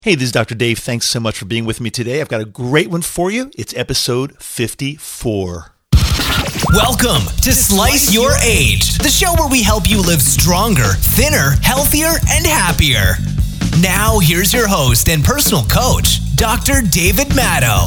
Hey, this is Dr. Dave. Thanks so much for being with me today. I've got a great one for you. It's episode 54. Welcome to Slice Your Age, the show where we help you live stronger, thinner, healthier, and happier. Now, here's your host and personal coach, Dr. David Matto.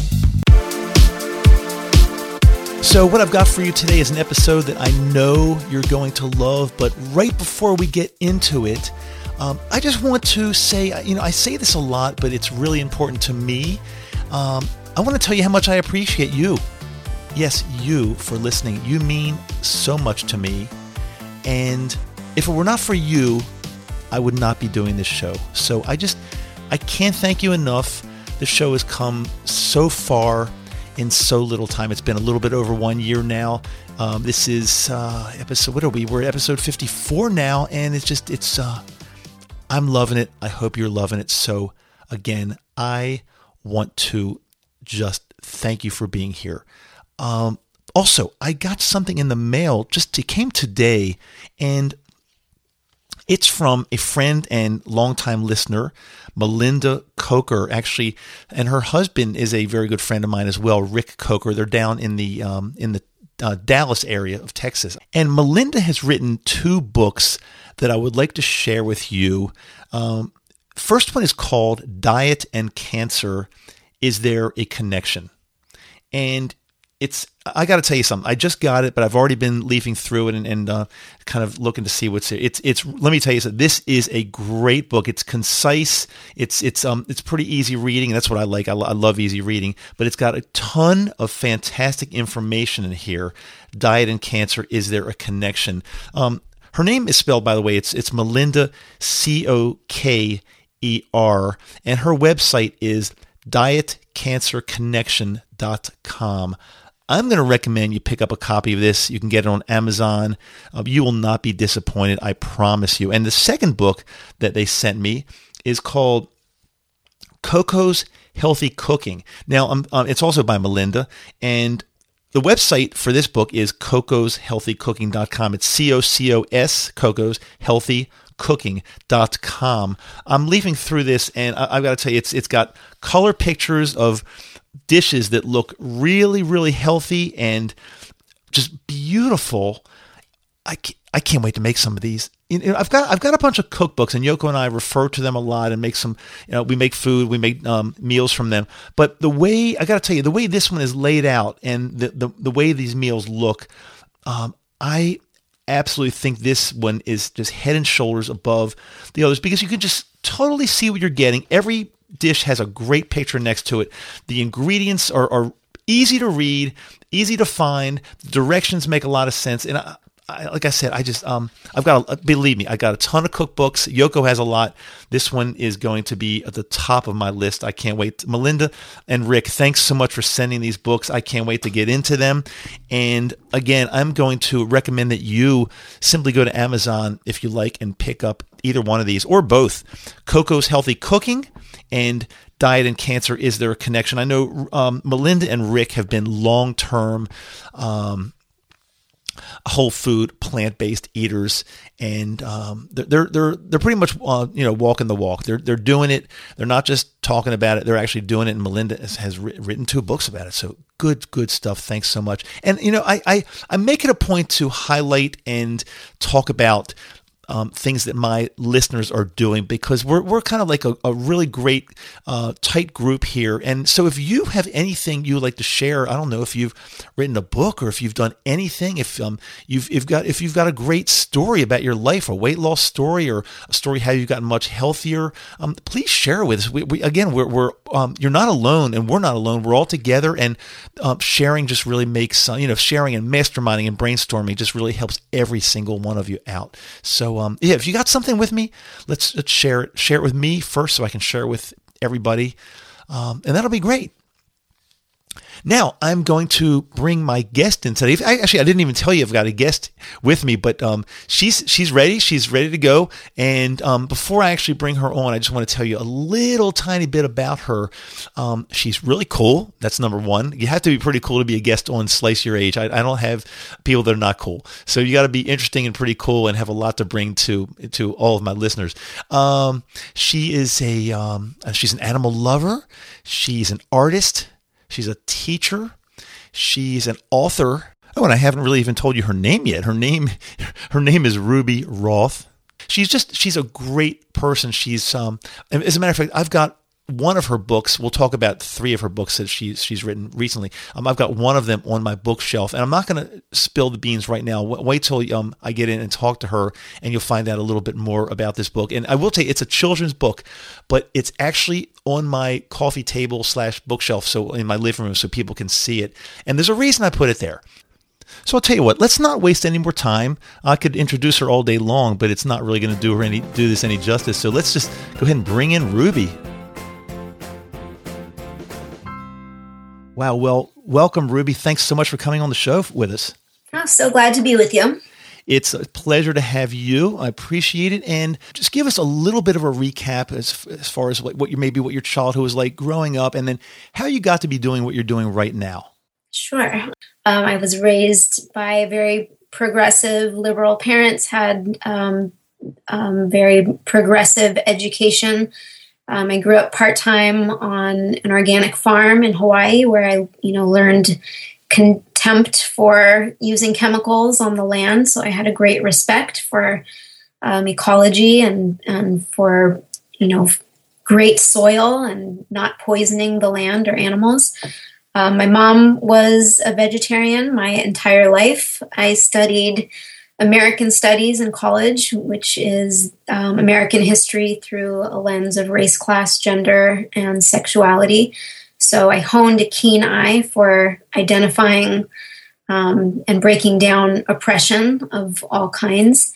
So what I've got for you today is an episode that I know you're going to love, but right before we get into it, I just want to say, I say this a lot, but it's really important to me. I want to tell you how much I appreciate you. Yes, you for listening. You mean so much to me. And if it were not for you, I would not be doing this show. So I can't thank you enough. The show has come so far in so little time. It's been a little bit over 1 year now. This is episode, what are we? We're at episode 54 now, and I'm loving it. I hope you're loving it. So again, I want to just thank you for being here. Also, I got something in the mail, it came today, and it's from a friend and longtime listener, Melinda Coker, actually, and her husband is a very good friend of mine as well, Rick Coker. They're down in the Dallas area of Texas. And Melinda has written 2 books that I would like to share with you. First one is called Diet and Cancer, Is There a Connection? And I got to tell you something. I just got it, but I've already been leafing through it and kind of looking to see what's here. Let me tell you something. This is a great book. It's concise. It's pretty easy reading. And that's what I like. I love easy reading, but it's got a ton of fantastic information in here. Diet and Cancer, Is There a Connection? Her name is spelled, by the way, it's Melinda, Coker, and her website is dietcancerconnection.com. I'm going to recommend you pick up a copy of this. You can get it on Amazon. You will not be disappointed, I promise you. And the second book that they sent me is called Coco's Healthy Cooking. Now, it's also by Melinda, and the website for this book is cocoshealthycooking.com. It's COCOS, Coco's Healthy Cooking.com. I'm leafing through this, and I've got to tell you, it's got color pictures of dishes that look really, really healthy and just beautiful. I can't wait to make some of these. I've got a bunch of cookbooks, and Yoko and I refer to them a lot and make some. We make food, we make meals from them. But the way the way this one is laid out and the way these meals look, I absolutely think this one is just head and shoulders above the others because you can just totally see what you're getting. Every dish has a great picture next to it. The ingredients are easy to read, easy to find. The directions make a lot of sense. And like I said, believe me, I got a ton of cookbooks. Yoko has a lot. This one is going to be at the top of my list. I can't wait. Melinda and Rick, thanks so much for sending these books. I can't wait to get into them. And again, I'm going to recommend that you simply go to Amazon if you like and pick up either one of these or both. Coco's Healthy Cooking and Diet and Cancer, Is There a Connection? I know Melinda and Rick have been long-term whole food, plant-based eaters, and they're pretty much walking the walk. They're doing it. They're not just talking about it. They're actually doing it. And Melinda has written 2 books about it. So good stuff. Thanks so much. And I make it a point to highlight and talk about things that my listeners are doing because we're kind of like a really great tight group here. And so if you have anything you would like to share, I don't know if you've written a book or if you've done anything, if you've got a great story about your life, a weight loss story or a story how you've gotten much healthier, please share it with us. We're you're not alone and we're not alone. We're all together, and sharing just really makes sharing and masterminding and brainstorming just really helps every single one of you out. So if you got something with me, let's share it. Share it with me first so I can share it with everybody. And that'll be great. Now I'm going to bring my guest in today. I didn't even tell you I've got a guest with me, but she's ready. She's ready to go. And before I actually bring her on, I just want to tell you a little tiny bit about her. She's really cool. That's number one. You have to be pretty cool to be a guest on Slice Your Age. I don't have people that are not cool. So you got to be interesting and pretty cool and have a lot to bring to all of my listeners. She's an animal lover. She's an artist. She's a teacher. She's an author. Oh, and I haven't really even told you her name yet. Her name is Ruby Roth. She's a great person. She's as a matter of fact, I've got one of her books. We'll talk about 3 of her books that she's written recently. I've got one of them on my bookshelf, and I'm not going to spill the beans right now. Wait till I get in and talk to her, and you'll find out a little bit more about this book. And I will tell you, it's a children's book, but it's actually on my coffee table / bookshelf, so in my living room, so people can see it. And there's a reason I put it there. So I'll tell you what, let's not waste any more time. I could introduce her all day long, but it's not really going to do this any justice. So let's just go ahead and bring in Ruby. Wow. Well, welcome, Ruby. Thanks so much for coming on the show with us. I'm so glad to be with you. It's a pleasure to have you. I appreciate it. And just give us a little bit of a recap as far as what your childhood was like growing up, and then how you got to be doing what you're doing right now. Sure. I was raised by very progressive liberal parents, had very progressive education. I grew up part-time on an organic farm in Hawaii where I, learned contempt for using chemicals on the land. So I had a great respect for ecology and for, great soil and not poisoning the land or animals. My mom was a vegetarian my entire life. I studied American Studies in college, which is American history through a lens of race, class, gender, and sexuality. So I honed a keen eye for identifying and breaking down oppression of all kinds.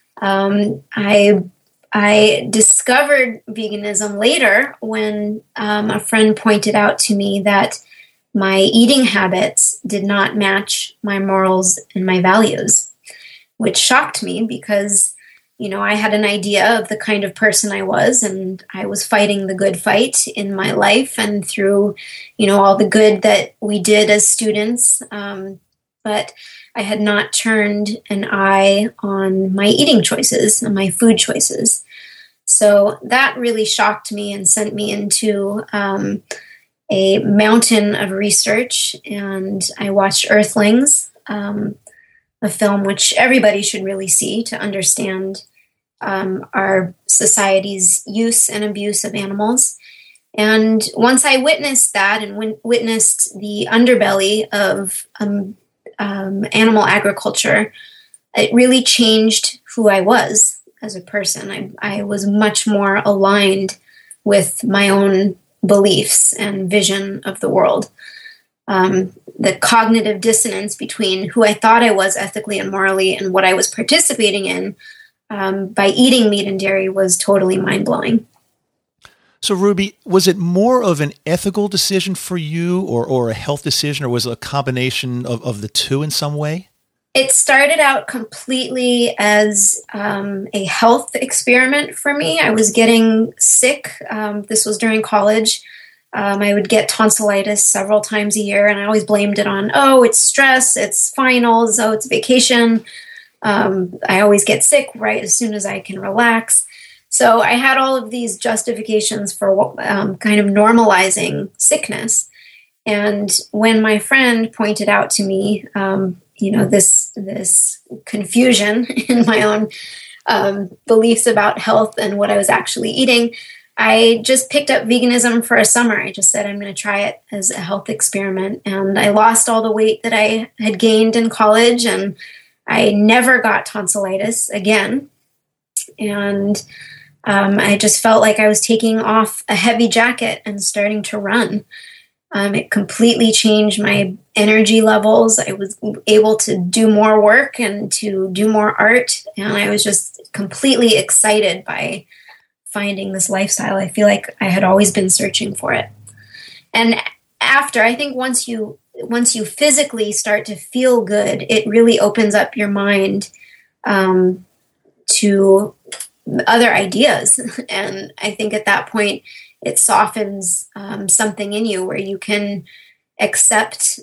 I discovered veganism later when a friend pointed out to me that my eating habits did not match my morals and my values, which shocked me because, I had an idea of the kind of person I was, and I was fighting the good fight in my life and through, all the good that we did as students. But I had not turned an eye on my eating choices and my food choices. So that really shocked me and sent me into a mountain of research. And I watched Earthlings, a film which everybody should really see to understand our society's use and abuse of animals. And once I witnessed that and witnessed the underbelly of animal agriculture, it really changed who I was as a person. I was much more aligned with my own beliefs and vision of the world. The cognitive dissonance between who I thought I was ethically and morally and what I was participating in by eating meat and dairy was totally mind-blowing. So, Ruby, was it more of an ethical decision for you or a health decision, or was it a combination of the two in some way? It started out completely as a health experiment for me. I was getting sick. This was during college. I would get tonsillitis several times a year, and I always blamed it on, it's stress, it's finals, it's vacation. I always get sick right as soon as I can relax. So I had all of these justifications for kind of normalizing sickness. And when my friend pointed out to me, this confusion in my own beliefs about health and what I was actually eating, I just picked up veganism for a summer. I just said, I'm going to try it as a health experiment. And I lost all the weight that I had gained in college, and I never got tonsillitis again. And I just felt like I was taking off a heavy jacket and starting to run. It completely changed my energy levels. I was able to do more work and to do more art. And I was just completely excited by finding this lifestyle. I feel like I had always been searching for it. And I think once you physically start to feel good, it really opens up your mind to other ideas. And I think at that point, it softens something in you where you can accept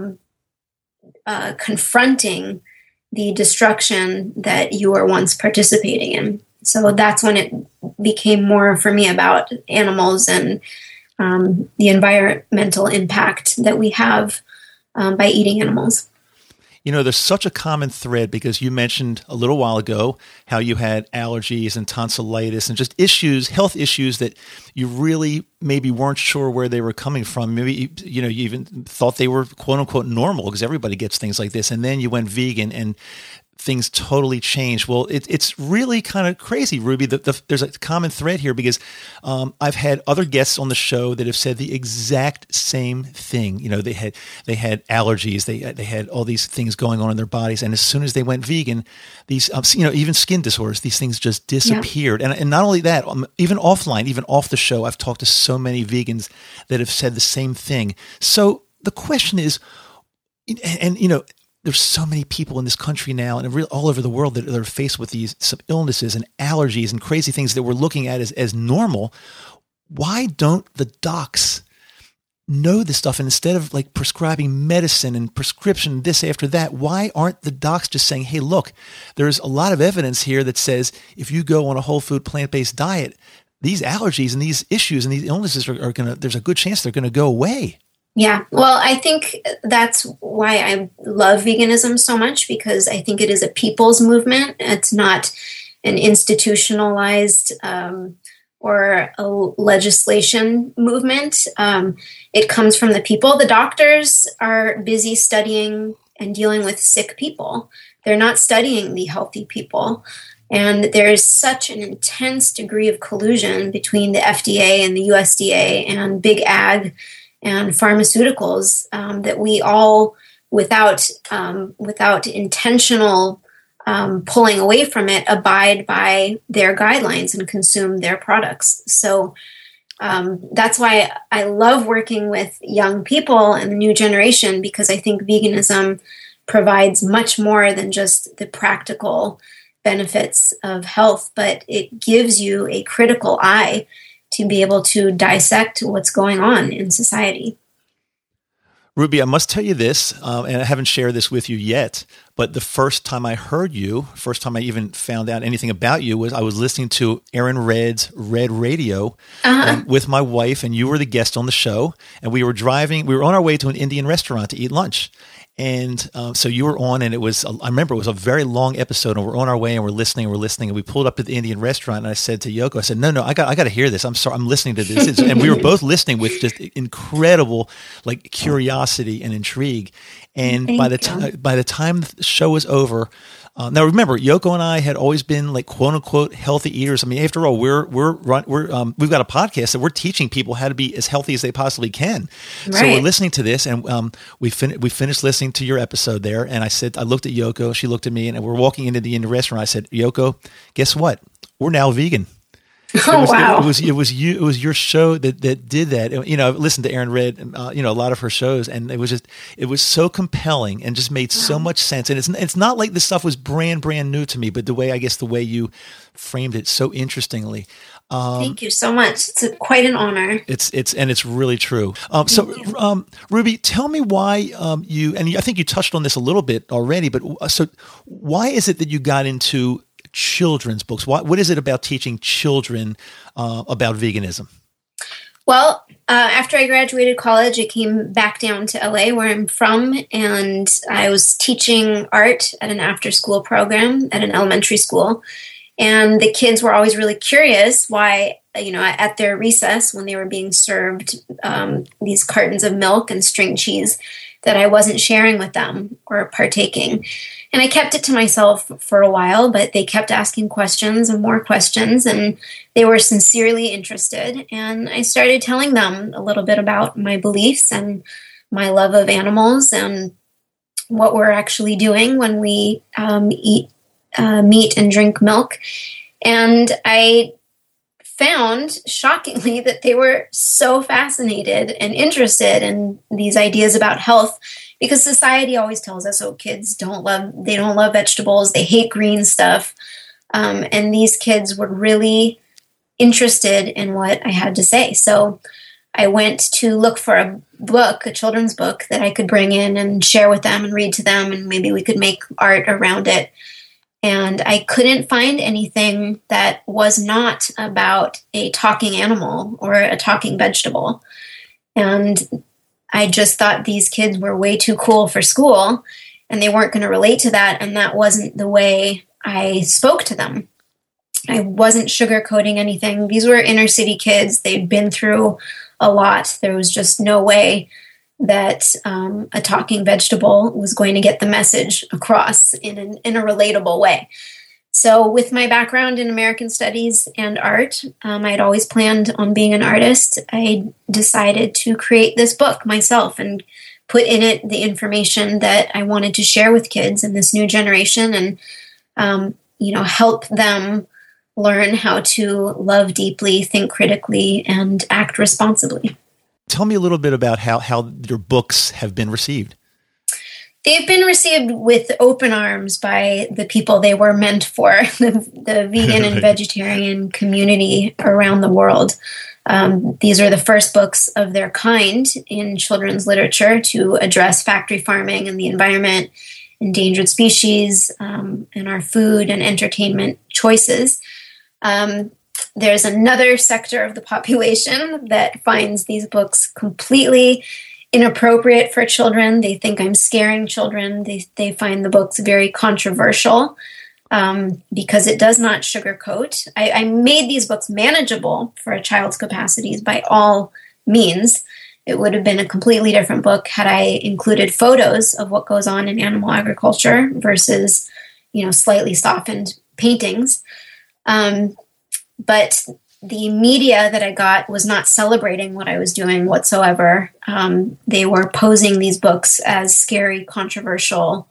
confronting the destruction that you were once participating in. So that's when it became more for me about animals and the environmental impact that we have by eating animals. You know, there's such a common thread because you mentioned a little while ago how you had allergies and tonsillitis and just issues, health issues that you really maybe weren't sure where they were coming from. Maybe, you even thought they were quote unquote normal because everybody gets things like this. And then you went vegan and things totally changed. Well, it's really kind of crazy, Ruby. There's a common thread here because I've had other guests on the show that have said the exact same thing. You know, they had allergies, they had all these things going on in their bodies, and as soon as they went vegan, these even skin disorders, these things just disappeared. Yeah. And not only that, even offline, even off the show, I've talked to so many vegans that have said the same thing. So the question is, and there's so many people in this country now and all over the world that are faced with some illnesses and allergies and crazy things that we're looking at as normal. Why don't the docs know this stuff? And instead of like prescribing medicine and prescription this after that, why aren't the docs just saying, hey, look, there's a lot of evidence here that says if you go on a whole food plant-based diet, these allergies and these issues and these illnesses there's a good chance they're going to go away. Yeah, well, I think that's why I love veganism so much, because I think it is a people's movement. It's not an institutionalized or a legislation movement. It comes from the people. The doctors are busy studying and dealing with sick people. They're not studying the healthy people. And there is such an intense degree of collusion between the FDA and the USDA and Big Ag and pharmaceuticals that we all, without intentional pulling away from it, abide by their guidelines and consume their products. So that's why I love working with young people and the new generation, because I think veganism provides much more than just the practical benefits of health, but it gives you a critical eye to be able to dissect what's going on in society. Ruby, I must tell you this, and I haven't shared this with you yet, but the first time I heard you, first time I even found out anything about you, was I was listening to Aaron Red's Red Radio with my wife, and you were the guest on the show, and we were on our way to an Indian restaurant to eat lunch. And so you were on, and I remember it was a very long episode, and we're on our way, and we're listening, and we pulled up to the Indian restaurant, and I said to Yoko, I said, no, I got to hear this. I'm sorry, I'm listening to this. And we were both listening with just incredible, like, curiosity and intrigue. And by the time the show was over, now remember, Yoko and I had always been like quote unquote healthy eaters. I mean, after all, we've got a podcast that we're teaching people how to be as healthy as they possibly can. Right. So we're listening to this, and we finished listening to your episode there. And I looked at Yoko, she looked at me, and we're walking into the restaurant. I said, Yoko, guess what? We're now vegan. Wow! It was your show that did that. You know, I've listened to Aaron Red, a lot of her shows, and it was so compelling and just made so much sense. And it's not like this stuff was brand new to me, but the way you framed it so interestingly. Thank you so much. It's quite an honor. It's really true. Ruby, tell me why I think you touched on this a little bit already, but so why is it that you got into children's books? What is it about teaching children about veganism? Well, after I graduated college, I came back down to LA, where I'm from, and I was teaching art at an after-school program at an elementary school. And the kids were always really curious why, at their recess, when they were being served these cartons of milk and string cheese, that I wasn't sharing with them or partaking. And I kept it to myself for a while, but they kept asking questions and more questions, and they were sincerely interested. And I started telling them a little bit about my beliefs and my love of animals and what we're actually doing when we eat meat and drink milk. And I found, shockingly, that they were so fascinated and interested in these ideas about health, because society always tells us, oh, kids don't love vegetables, they hate green stuff. And these kids were really interested in what I had to say. So I went to look for a book, a children's book that I could bring in and share with them and read to them, and maybe we could make art around it. And I couldn't find anything that was not about a talking animal or a talking vegetable. And I just thought these kids were way too cool for school, and they weren't going to relate to that. And that wasn't the way I spoke to them. I wasn't sugarcoating anything. These were inner city kids. They'd been through a lot. There was just no way that a talking vegetable was going to get the message across in a relatable way. So with my background in American studies and art, I'd always planned on being an artist. I decided to create this book myself and put in it the information that I wanted to share with kids in this new generation, and help them learn how to love deeply, think critically, and act responsibly. Tell me a little bit about how your books have been received. They've been received with open arms by the people they were meant for, the vegan and vegetarian community around the world. These are the first books of their kind in children's literature to address factory farming and the environment, endangered species, and our food and entertainment choices. There's another sector of the population that finds these books completely inappropriate for children. They think I'm scaring children. They find the books very controversial because it does not sugarcoat. I made these books manageable for a child's capacities by all means. It would have been a completely different book had I included photos of what goes on in animal agriculture versus, slightly softened paintings. But the media that I got was not celebrating what I was doing whatsoever. They were posing these books as scary, controversial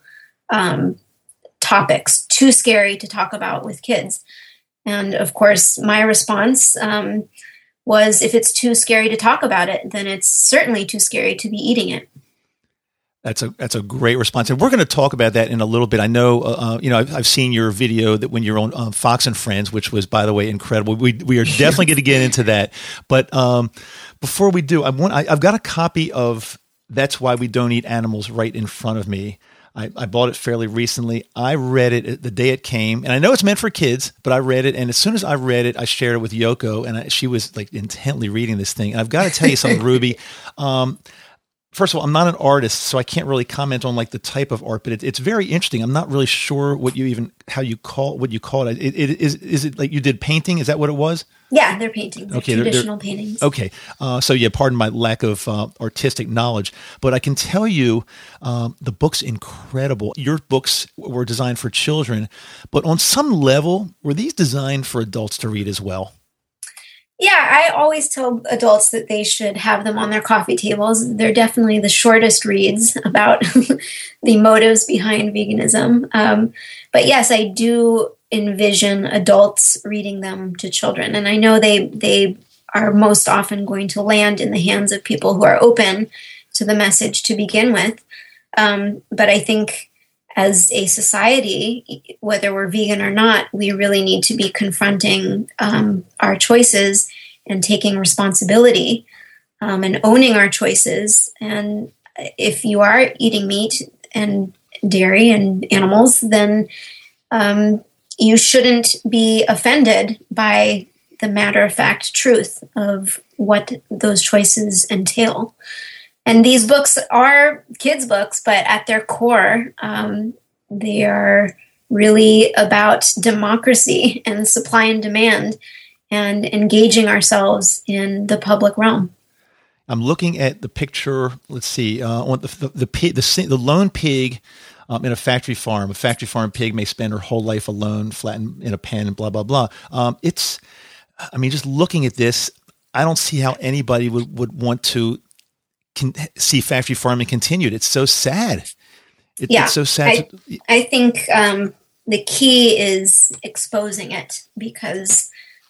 topics, too scary to talk about with kids. And of course, my response was, if it's too scary to talk about it, then it's certainly too scary to be eating it. That's a great response, and we're going to talk about that in a little bit. I know, I've seen your video that when you're on Fox and Friends, which was, by the way, incredible. We are definitely going to get into that. But before we do, I've got a copy of That's Why We Don't Eat Animals right in front of me. I bought it fairly recently. I read it the day it came, and I know it's meant for kids, but I read it, and as soon as I read it, I shared it with Yoko, and she was like intently reading this thing. And I've got to tell you something, Ruby. First of all, I'm not an artist, so I can't really comment on like the type of art, but it's very interesting. I'm not really sure what you call it. Is it like you did painting? Is that what it was? Yeah, they're paintings. Okay, traditional paintings. Okay. So yeah, pardon my lack of artistic knowledge, but I can tell you the book's incredible. Your books were designed for children, but on some level, were these designed for adults to read as well? Yeah, I always tell adults that they should have them on their coffee tables. They're definitely the shortest reads about the motives behind veganism. But yes, I do envision adults reading them to children. And I know they are most often going to land in the hands of people who are open to the message to begin with. But I think as a society, whether we're vegan or not, we really need to be confronting our choices and taking responsibility and owning our choices. And if you are eating meat and dairy and animals, then you shouldn't be offended by the matter-of-fact truth of what those choices entail. And these books are kids' books, but at their core, they are really about democracy and supply and demand and engaging ourselves in the public realm. I'm looking at the picture. Let's see, on the lone pig in a factory farm. A factory farm pig may spend her whole life alone, flattened in a pen, and blah blah blah. Just looking at this, I don't see how anybody would want to see factory farming continued. It's so sad. It's so sad. I think the key is exposing it, because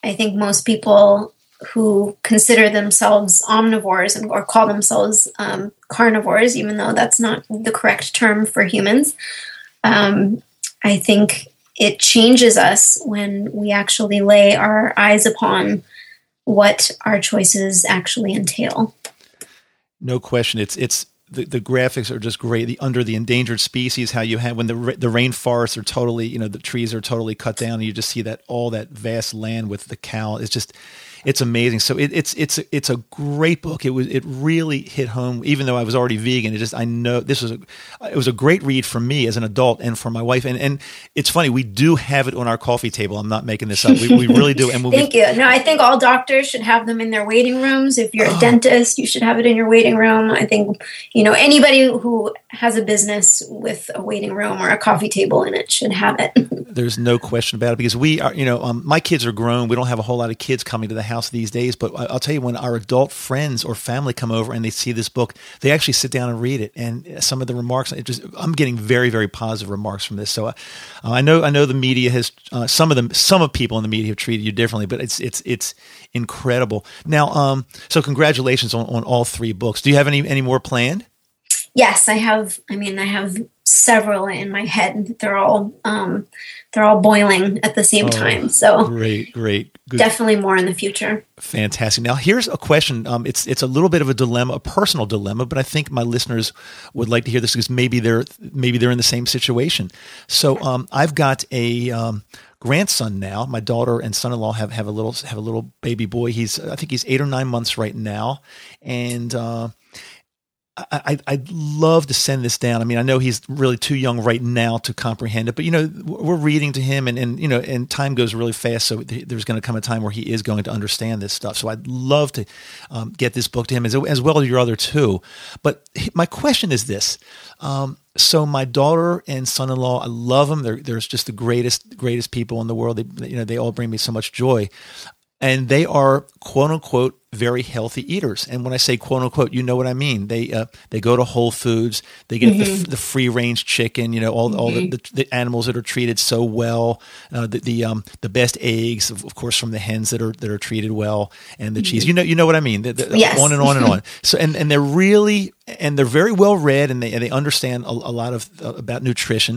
I think most people who consider themselves omnivores or call themselves carnivores, even though that's not the correct term for humans, I think it changes us when we actually lay our eyes upon what our choices actually entail. No question. It's the graphics are just great. Under the endangered species, how you have when the rainforests are totally, the trees are totally cut down, and you just see that all that vast land with the cow. It's amazing. So it's a great book. It really hit home. Even though I was already vegan, I know it was a great read for me as an adult and for my wife. And it's funny, we do have it on our coffee table. I'm not making this up. We really do. And Thank you. No, I think all doctors should have them in their waiting rooms. If you're a dentist, you should have it in your waiting room. I think anybody who has a business with a waiting room or a coffee table in it should have it. There's no question about it, because we are, my kids are grown. We don't have a whole lot of kids coming to the house these days, but I'll tell you, when our adult friends or family come over and they see this book, they actually sit down and read it. And some of the remarks, I'm getting very, very positive remarks from this. So I know the media has some of people in the media have treated you differently, but it's incredible. Now, so congratulations on all 3 books. Do you have any more planned? Yes, I have. I have several in my head. They're all boiling at the same time. So great. Good. Definitely more in the future. Fantastic. Now, here's a question. It's a little bit of a dilemma, a personal dilemma, but I think my listeners would like to hear this because maybe they're in the same situation. So I've got a grandson now. My daughter and son-in-law have a little baby boy. I think he's 8 or 9 months right now, and I'd love to send this down. I know he's really too young right now to comprehend it, but we're reading to him, and time goes really fast. So there's going to come a time where he is going to understand this stuff. So I'd love to get this book to him as well as your other 2. But my question is this: so my daughter and son-in-law, I love them. They're just the greatest people in the world. They all bring me so much joy. And they are, quote unquote, very healthy eaters. And when I say quote unquote, you know what I mean. They go to Whole Foods. They get the free range chicken. All the animals that are treated so well. The best eggs, of course, from the hens that are treated well, and the cheese. You know what I mean. Yes. On and on and on. So and they're very well read, and they understand a lot of about nutrition.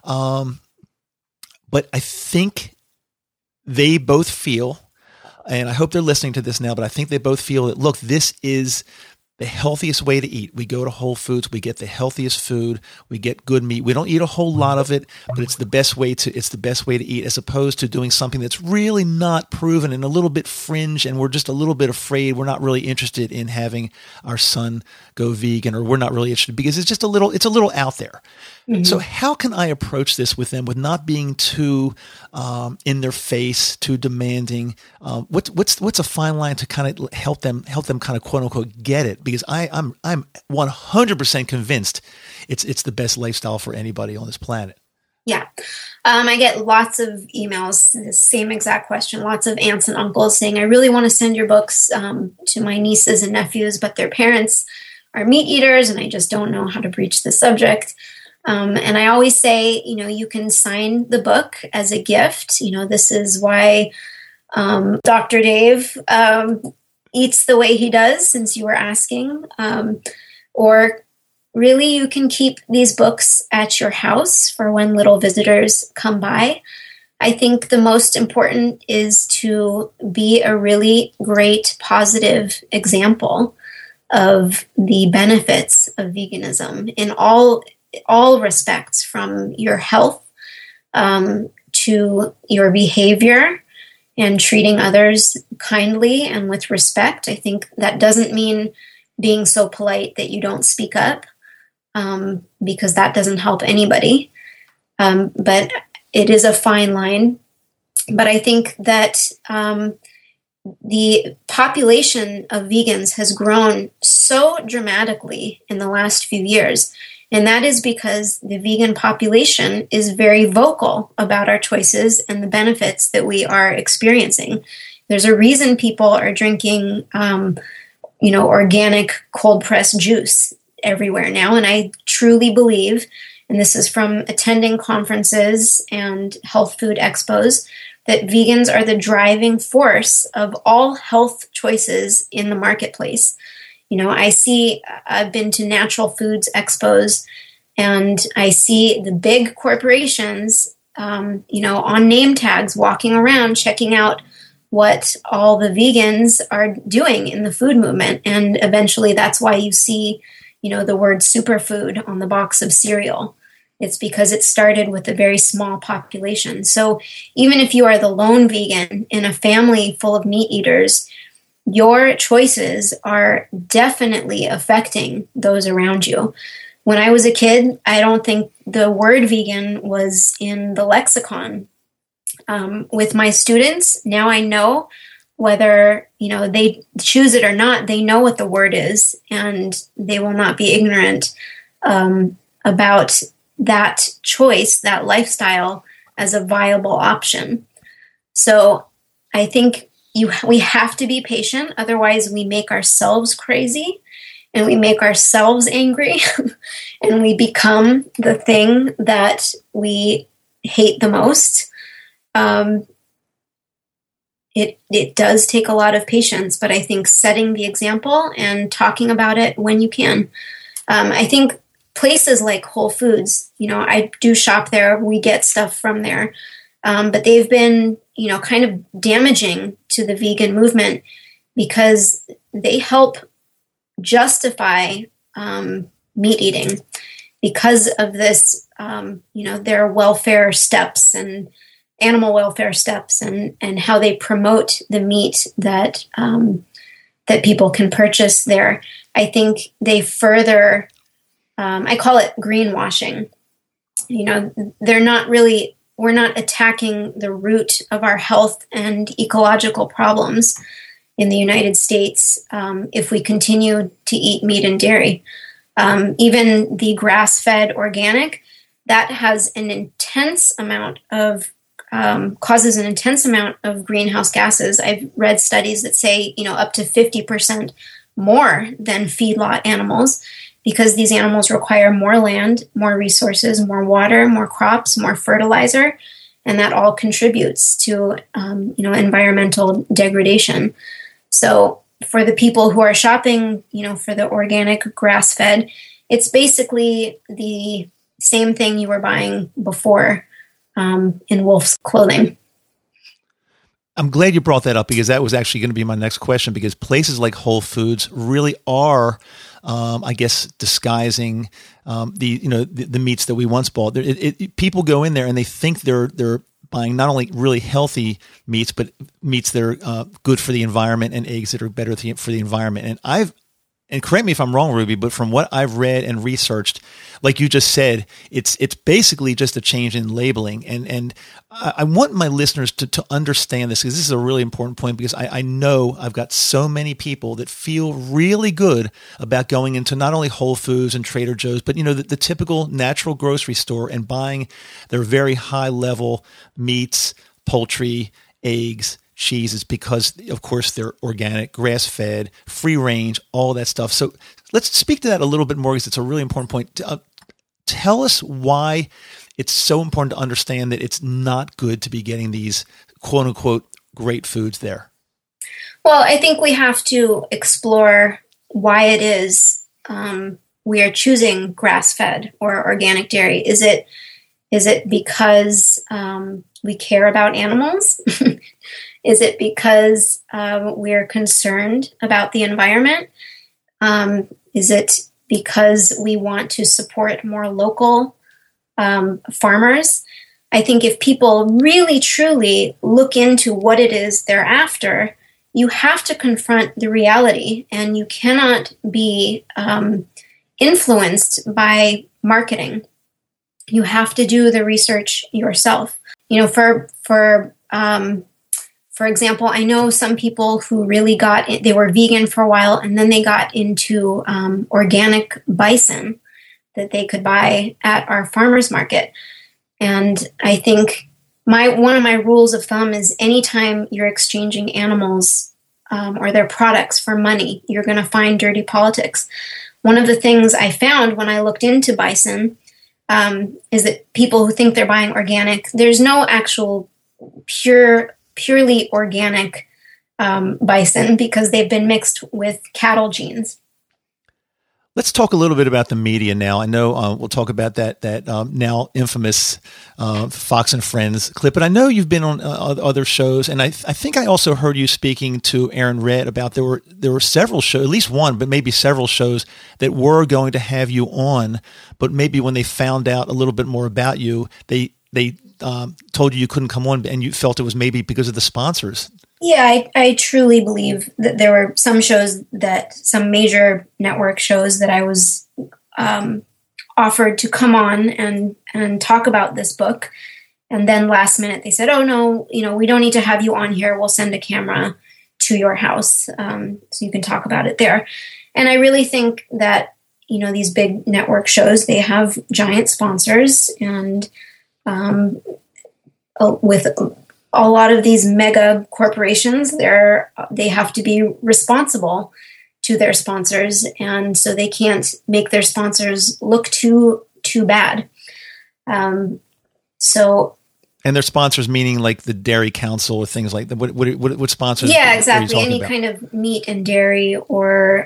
But I think they both feel. And I hope they're listening to this now, but I think they both feel that, look, this is the healthiest way to eat. We go to Whole Foods, we get the healthiest food, we get good meat. We don't eat a whole lot of it, but it's the best way to eat, as opposed to doing something that's really not proven and a little bit fringe, and we're just a little bit afraid. We're not really interested in having our son go vegan, or we're not really interested because it's a little out there. Mm-hmm. So how can I approach this with them with not being too in their face, too demanding? What's a fine line to kind of help them kind of quote unquote get it? Because I'm 100% convinced it's the best lifestyle for anybody on this planet. Yeah. I get lots of emails, the same exact question, lots of aunts and uncles saying, I really want to send your books to my nieces and nephews, but their parents are meat eaters and I just don't know how to breach the subject. And I always say, you can sign the book as a gift. This is why Dr. Dave eats the way he does, since you were asking. Or really, you can keep these books at your house for when little visitors come by. I think the most important is to be a really great, positive example of the benefits of veganism in all respects, from your health to your behavior and treating others kindly and with respect. I think that doesn't mean being so polite that you don't speak up, because that doesn't help anybody. But it is a fine line. But I think that the population of vegans has grown so dramatically in the last few years. And that is because the vegan population is very vocal about our choices and the benefits that we are experiencing. There's a reason people are drinking, organic cold-pressed juice everywhere now. And I truly believe, and this is from attending conferences and health food expos, that vegans are the driving force of all health choices in the marketplace. I've been to natural foods expos, and I see the big corporations, on name tags, walking around, checking out what all the vegans are doing in the food movement. And eventually that's why you see, the word superfood on the box of cereal. It's because it started with a very small population. So even if you are the lone vegan in a family full of meat eaters, your choices are definitely affecting those around you. When I was a kid, I don't think the word vegan was in the lexicon. With my students, now I know whether, they choose it or not, they know what the word is, and they will not be ignorant about that choice, that lifestyle as a viable option. So I think we have to be patient. Otherwise, we make ourselves crazy and we make ourselves angry and we become the thing that we hate the most. It does take a lot of patience, but I think setting the example and talking about it when you can. I think places like Whole Foods, I do shop there. We get stuff from there. But they've been, kind of damaging to the vegan movement because they help justify meat eating because of this, their welfare steps and animal welfare steps and how they promote the meat that that people can purchase there. I think they further, I call it greenwashing. We're not attacking the root of our health and ecological problems in the United States if we continue to eat meat and dairy. Even the grass-fed organic, that has an intense amount of causes an intense amount of greenhouse gases. I've read studies that say, up to 50% more than feedlot animals, because these animals require more land, more resources, more water, more crops, more fertilizer, and that all contributes to, environmental degradation. So for the people who are shopping, for the organic grass-fed, it's basically the same thing you were buying before in wolf's clothing. I'm glad you brought that up because that was actually going to be my next question, because places like Whole Foods really are, disguising the meats that we once bought. People go in there and they think they're buying not only really healthy meats, but meats that are good for the environment and eggs that are better for the environment. And correct me if I'm wrong, Ruby, but from what I've read and researched, like you just said, it's basically just a change in labeling. And I want my listeners to understand this, because this is a really important point, because I know I've got so many people that feel really good about going into not only Whole Foods and Trader Joe's, but the typical natural grocery store and buying their very high level meats, poultry, eggs, cheeses, because of course they're organic, grass-fed, free range, all that stuff. So let's speak to that a little bit more, because it's a really important point. Tell us why it's so important to understand that it's not good to be getting these quote unquote great foods there. Well, I think we have to explore why it is we are choosing grass-fed or organic dairy. Is it because we care about animals? Is it because we're concerned about the environment? Is it because we want to support more local farmers? I think if people really, truly look into what it is they're after, you have to confront the reality, and you cannot be influenced by marketing. You have to do the research yourself. For example, I know some people who really they were vegan for a while, and then they got into organic bison that they could buy at our farmer's market. And I think one of my rules of thumb is anytime you're exchanging animals or their products for money, you're going to find dirty politics. One of the things I found when I looked into bison is that people who think they're buying organic, there's no actual purely organic bison because they've been mixed with cattle genes. Let's talk a little bit about the media now. I know we'll talk about that now infamous Fox and Friends clip, but I know you've been on other shows, and I think I also heard you speaking to Aaron Redd about there were several shows, at least one, but maybe several shows that were going to have you on, but maybe when they found out a little bit more about you, they told you couldn't come on, and you felt it was maybe because of the sponsors. Yeah, I truly believe that there were some major network shows that I was offered to come on and talk about this book. And then last minute they said, oh, no, we don't need to have you on here. We'll send a camera to your house so you can talk about it there. And I really think that, these big network shows, they have giant sponsors, and with a lot of these mega corporations, they have to be responsible to their sponsors, and so they can't make their sponsors look too bad. And their sponsors meaning like the Dairy Council or things like that. What sponsors? Yeah, exactly. Any about? Kind of meat and dairy or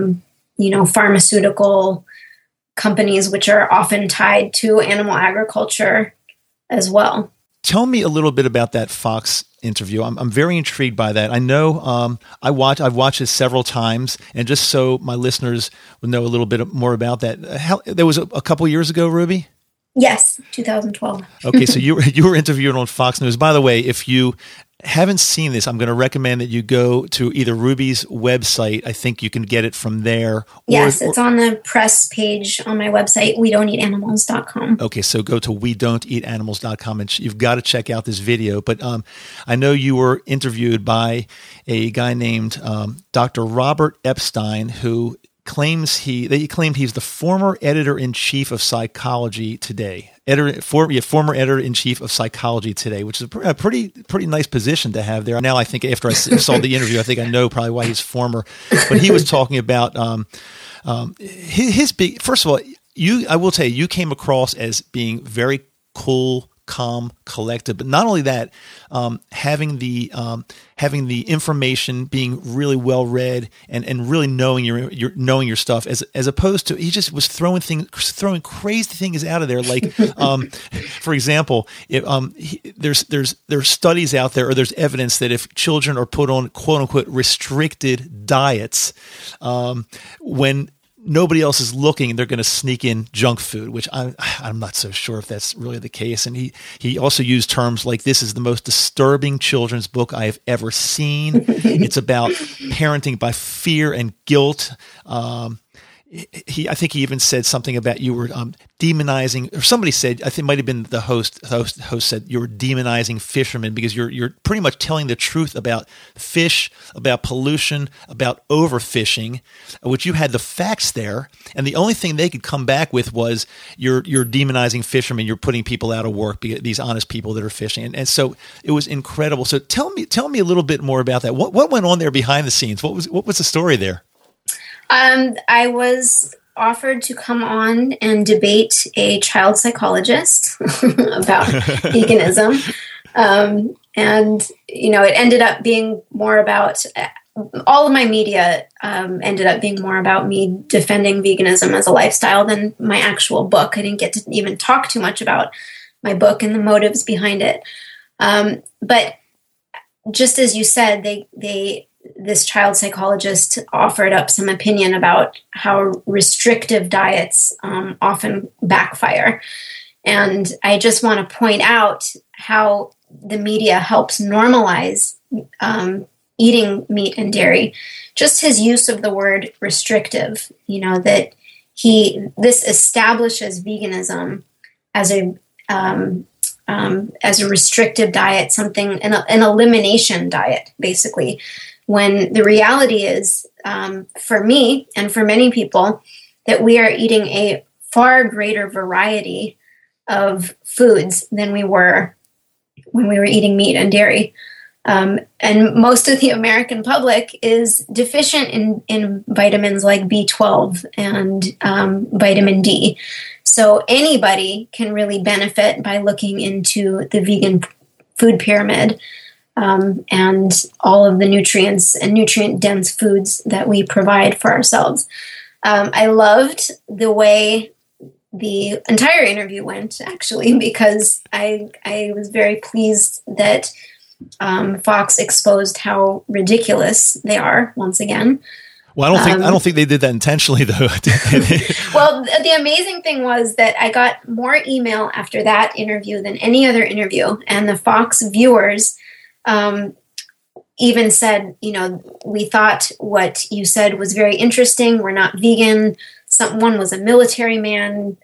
pharmaceutical companies, which are often tied to animal agriculture as well. Tell me a little bit about that Fox interview. I'm very intrigued by that. I know I've watched it several times, and just so my listeners will know a little bit more about that. That was a couple years ago, Ruby? Yes, 2012. Okay, so you were interviewed on Fox News. By the way, if you haven't seen this, I'm going to recommend that you go to either Ruby's website. I think you can get it from there. Yes, it's on the press page on my website, wedon'teatanimals.com. Okay, so go to wedon'teatanimals.com, and you've got to check out this video. But I know you were interviewed by a guy named Dr. Robert Epstein, who claimed he's the former editor-in-chief of Psychology Today. Former editor-in-chief of Psychology Today, which is a pretty nice position to have there. Now I think after I saw the interview, I think I know probably why he's former. But he was talking about his big. First of all, I will tell you, you came across as being very cool, calm, collected, but not only that, having the information, being really well read, and really knowing your stuff, as opposed to he just was throwing crazy things out of there. Like, for example, there's studies out there, or there's evidence that if children are put on quote unquote restricted diets, when nobody else is looking, they're going to sneak in junk food, which I'm not so sure if that's really the case. And he also used terms like, this is the most disturbing children's book I have ever seen. It's about parenting by fear and guilt. I think he even said something about you were demonizing, or somebody said, I think it might have been the host said you were demonizing fishermen because you're pretty much telling the truth about fish, about pollution, about overfishing, which you had the facts there, and the only thing they could come back with was you're demonizing fishermen, you're putting people out of work, these honest people that are fishing, and so it was incredible. So tell me a little bit more about that. What went on there behind the scenes? What was the story there? I was offered to come on and debate a child psychologist about veganism. And, it ended up being more about, all of my media ended up being more about me defending veganism as a lifestyle than my actual book. I didn't get to even talk too much about my book and the motives behind it. But just as you said, this child psychologist offered up some opinion about how restrictive diets often backfire. And I just want to point out how the media helps normalize eating meat and dairy. Just his use of the word restrictive, that this establishes veganism as a restrictive diet, something, an elimination diet, basically. When the reality is, for me and for many people, that we are eating a far greater variety of foods than we were when we were eating meat and dairy. And most of the American public is deficient in vitamins like B12 and vitamin D. So anybody can really benefit by looking into the vegan food pyramid, and all of the nutrients and nutrient-dense foods that we provide for ourselves. I loved the way the entire interview went, actually, because I was very pleased that Fox exposed how ridiculous they are once again. Well, I don't think they did that intentionally, though. Well, the amazing thing was that I got more email after that interview than any other interview, and the Fox viewers even said, we thought what you said was very interesting. We're not vegan. Someone was a military man.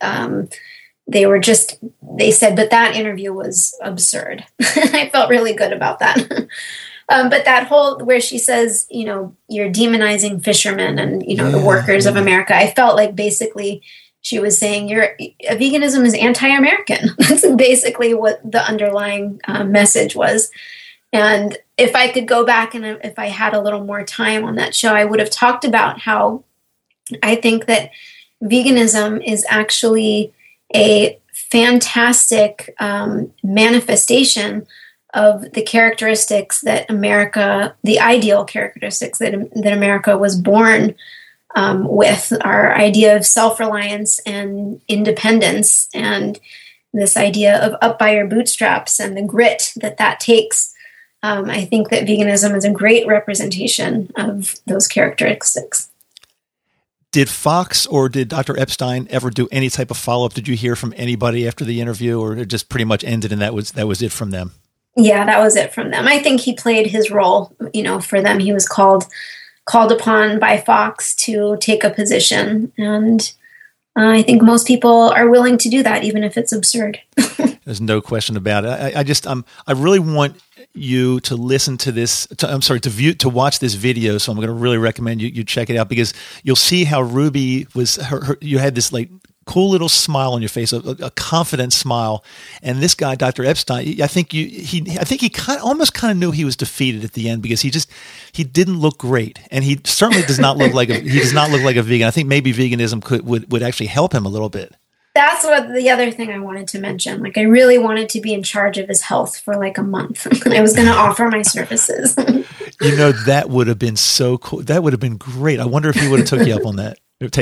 They said, but that interview was absurd. I felt really good about that. But that whole, where she says, you're demonizing fishermen and, the workers of America, I felt like basically she was saying veganism is anti-American. That's basically what the underlying message was. And if I could go back and if I had a little more time on that show, I would have talked about how I think that veganism is actually a fantastic manifestation of the characteristics that the ideal characteristics that America was born with, our idea of self-reliance and independence, and this idea of up by your bootstraps and the grit that takes. I think that veganism is a great representation of those characteristics. Did Fox or did Dr. Epstein ever do any type of follow-up? Did you hear from anybody after the interview, or it just pretty much ended and that was it from them? Yeah, that was it from them. I think he played his role, for them. He was called upon by Fox to take a position. And I think most people are willing to do that, even if it's absurd. There's no question about it. I really want you to listen to this. To watch this video. So I'm going to really recommend you check it out, because you'll see how Ruby was. You had this like cool little smile on your face, a confident smile, and this guy, Dr. Epstein, I think he almost knew he was defeated at the end, because he didn't look great, and he certainly does not look like a vegan. I think maybe veganism would actually help him a little bit. That's what the other thing I wanted to mention. Like, I really wanted to be in charge of his health for like a month. I was going to offer my services. That would have been so cool. That would have been great. I wonder if he would have taken you up on that.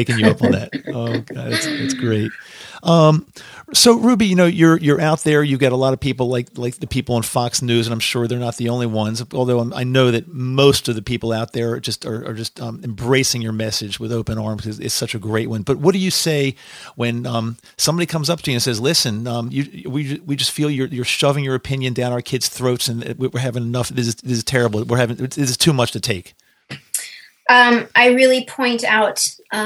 Oh God, it's great. So Ruby, you're out there. You've got a lot of people like the people on Fox News, and I'm sure they're not the only ones. Although I know that most of the people out there are just embracing your message with open arms, because it's such a great one. But what do you say when somebody comes up to you and says, "Listen, we just feel you're shoving your opinion down our kids' throats, and we're having enough. This is terrible. This is too much to take." I really point out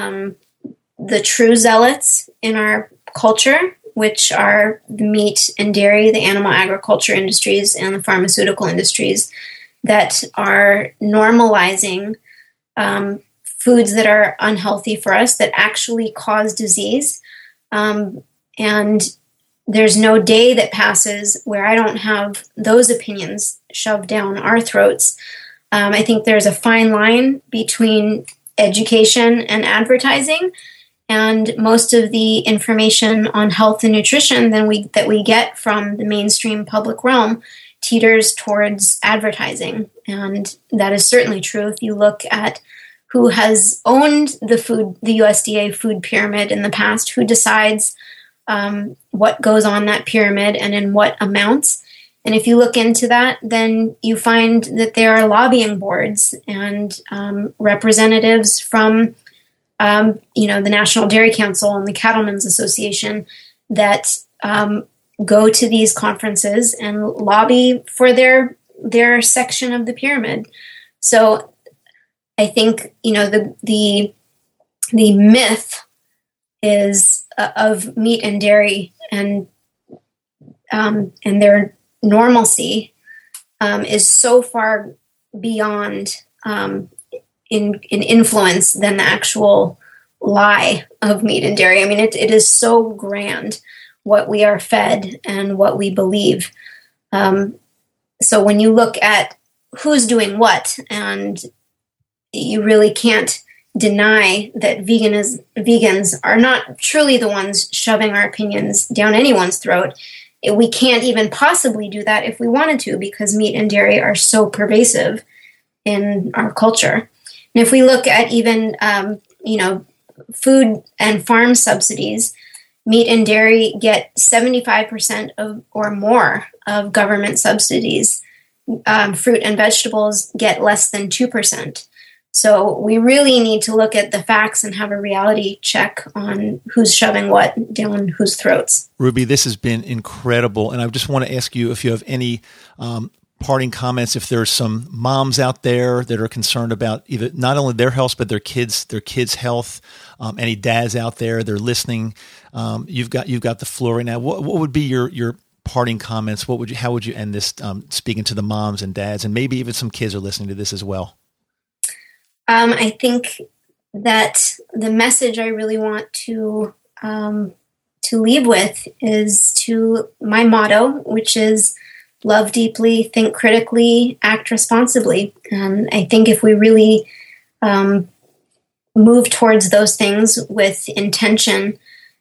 the true zealots in our culture, which are the meat and dairy, the animal agriculture industries, and the pharmaceutical industries, that are normalizing foods that are unhealthy for us, that actually cause disease. And there's no day that passes where I don't have those opinions shoved down our throats. I think there's a fine line between education and advertising, and most of the information on health and nutrition that we get from the mainstream public realm teeters towards advertising. And that is certainly true if you look at who has owned the USDA food pyramid in the past, who decides what goes on that pyramid and in what amounts. And if you look into that, then you find that there are lobbying boards and representatives from, the National Dairy Council and the Cattlemen's Association that go to these conferences and lobby for their section of the pyramid. So I think, the myth is of meat and dairy and their normalcy is so far beyond in influence than the actual lie of meat and dairy. I mean, it is so grand what we are fed and what we believe. So when you look at who's doing what, and you really can't deny that vegans are not truly the ones shoving our opinions down anyone's throat. we can't even possibly do that if we wanted to, because meat and dairy are so pervasive in our culture. And if we look at even, food and farm subsidies, meat and dairy get 75% or more of government subsidies. Fruit and vegetables get less than 2%. So we really need to look at the facts and have a reality check on who's shoving what down whose throats. Ruby, this has been incredible. And I just want to ask you if you have any parting comments, if there's some moms out there that are concerned about either not only their health, but their kids' health, any dads out there, they're listening. You've got the floor right now. What would be your parting comments? How would you end this, speaking to the moms and dads, and maybe even some kids are listening to this as well? I think that the message I really want to leave with is to my motto, which is love deeply, think critically, act responsibly. And I think if we really move towards those things with intention,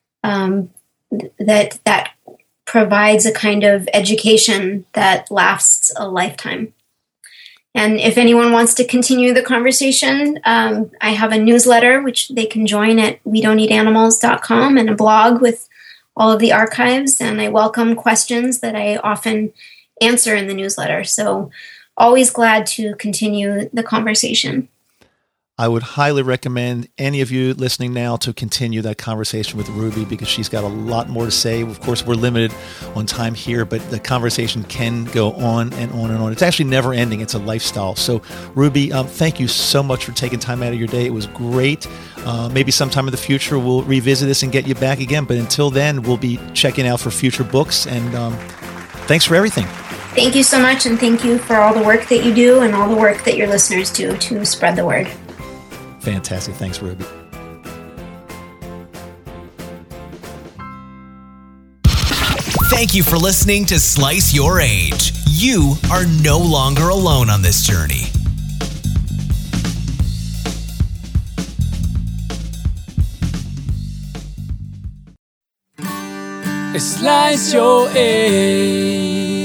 that provides a kind of education that lasts a lifetime. And if anyone wants to continue the conversation, I have a newsletter which they can join at wedon'teatanimals.com, and a blog with all of the archives. And I welcome questions that I often answer in the newsletter. So always glad to continue the conversation. I would highly recommend any of you listening now to continue that conversation with Ruby, because she's got a lot more to say. Of course, we're limited on time here, but the conversation can go on and on and on. It's actually never ending. It's a lifestyle. So Ruby, thank you so much for taking time out of your day. It was great. Maybe sometime in the future we'll revisit this and get you back again. But until then, we'll be checking out for future books. And thanks for everything. Thank you so much. And thank you for all the work that you do and all the work that your listeners do to spread the word. Fantastic. Thanks, Ruby. Thank you for listening to Slice Your Age. You are no longer alone on this journey. Slice Your Age.